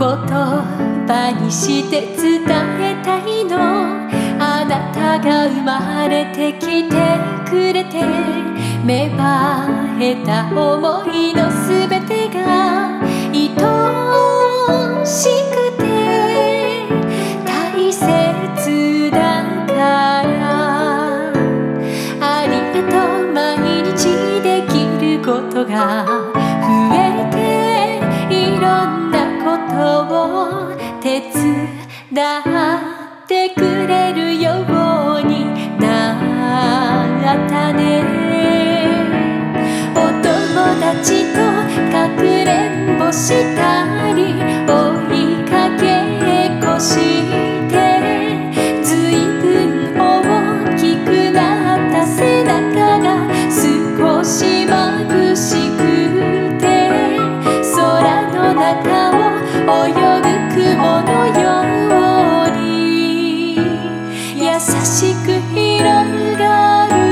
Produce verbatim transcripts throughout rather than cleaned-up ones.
葉にして伝えたいの。あなたが生まれてきてくれて、芽生えた想いのすべてが愛しくて大切だから。ありがとう、毎日できることが増えて、いろんなことを手伝ってくれるようになったね。お友達とかくれんぼしたり、追いかけっこしてずいぶん大きくなった背中が少し眩しくて、空の中を泳ぐ雲のように優しく広がる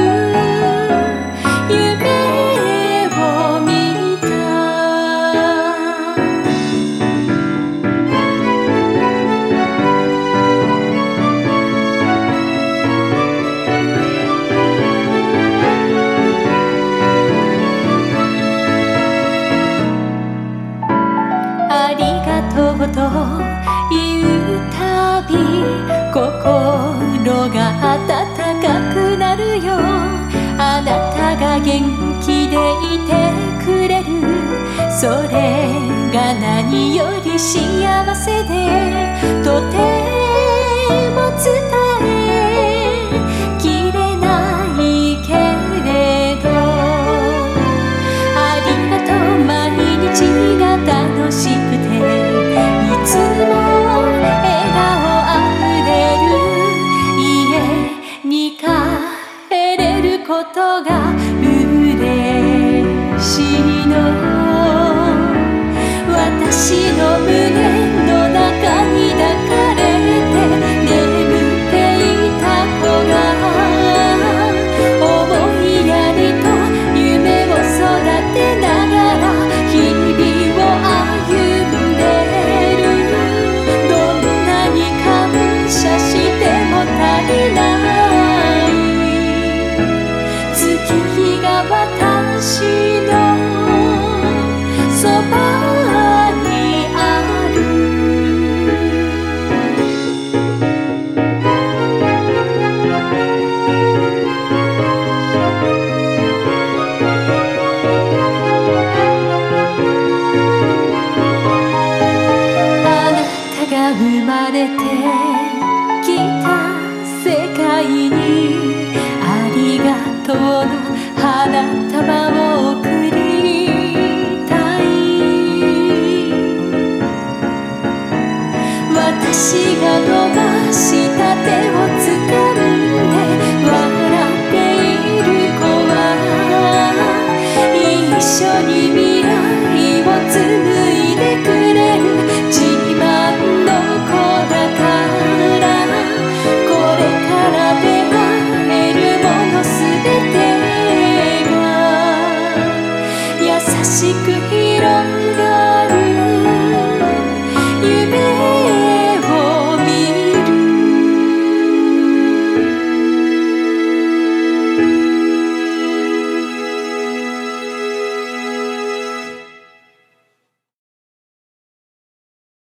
夢を見た。ありがとうと言うたび心が温かくなるよ。あなたが元気でいてくれる、それが何より幸せで、とても伝えきれないけれど、ありがとう、毎日が楽しくていつも笑顔あふれる家に帰れることが嬉しいの。私の胸の中に抱かれて眠っていた子が、思いやりと夢を育てながら日々を歩んでる。どんなに感謝しても足りない月日が私のそばにある。あなたが生まれてきた世界にありがとうの花束を贈りたい。私が